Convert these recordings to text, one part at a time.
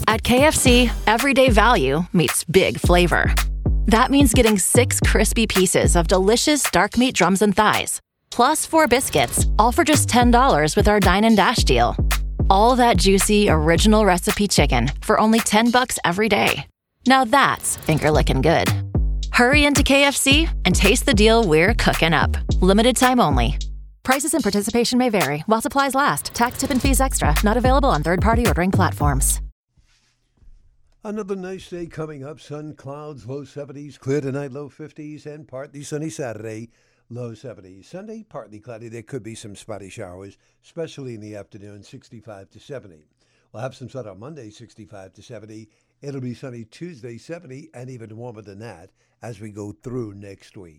At KFC, everyday value meets big flavor. That means getting 6 crispy pieces of delicious dark meat drums and thighs, plus 4 biscuits, all for just $10 with our Dine and Dash deal. All that juicy, original recipe chicken for only $10 every day. Now that's finger-licking good. Hurry into KFC and taste the deal we're cooking up. Limited time only. Prices and participation may vary while supplies last. Tax, tip, and fees extra. Not available on third-party ordering platforms. Another nice day coming up. Sun, clouds, low 70s. Clear tonight, low 50s. And partly sunny Saturday, low 70s. Sunday, partly cloudy. There could be some spotty showers, especially in the afternoon, 65 to 70. We'll have some sun on Monday, 65 to 70. It'll be sunny Tuesday, 70, and even warmer than that as we go through next week.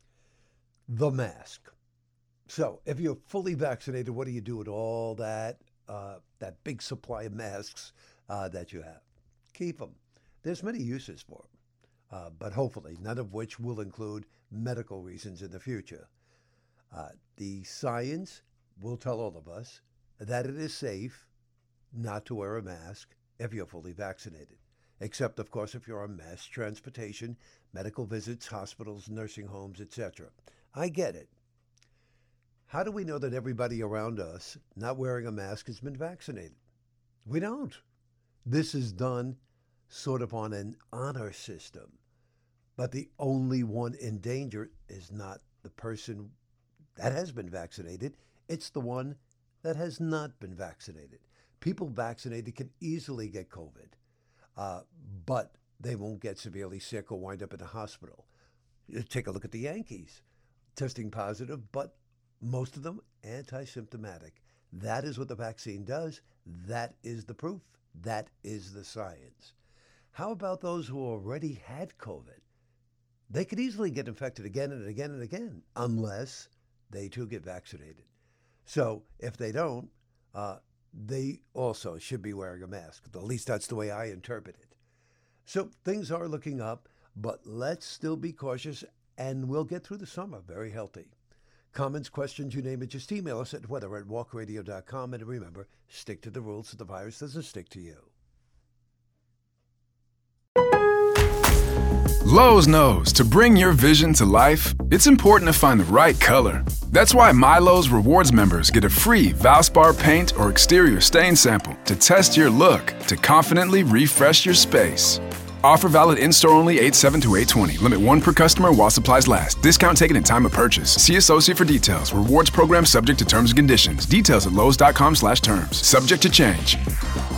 The mask. So if you're fully vaccinated, what do you do with all that big supply of masks that you have? Keep them. There's many uses for them, but hopefully none of which will include medical reasons in the future. The science will tell all of us that it is safe not to wear a mask if you're fully vaccinated, except, of course, if you're on mass transportation, medical visits, hospitals, nursing homes, etc. I get it. How do we know that everybody around us not wearing a mask has been vaccinated? We don't. This is done sort of on an honor system. But the only one in danger is not the person that has been vaccinated. It's the one that has not been vaccinated. People vaccinated can easily get COVID, but they won't get severely sick or wind up in the hospital. Take a look at the Yankees. Testing positive, but most of them anti-symptomatic. That is what the vaccine does. That is the proof. That is the science. How about those who already had COVID? They could easily get infected again and again and again, unless they too get vaccinated. So if they don't, they also should be wearing a mask. At least that's the way I interpret it. So things are looking up, but let's still be cautious, and we'll get through the summer very healthy. Comments, questions, you name it, just email us at weather@walkradio.com. And remember, stick to the rules so the virus doesn't stick to you. Lowe's knows to bring your vision to life, it's important to find the right color. That's why MyLowe's Rewards members get a free Valspar paint or exterior stain sample to test your look to confidently refresh your space. Offer valid in-store only 8/7 to 8/20. Limit 1 per customer while supplies last. Discount taken at time of purchase. See associate for details. Rewards program subject to terms and conditions. Details at Lowes.com/terms. Subject to change.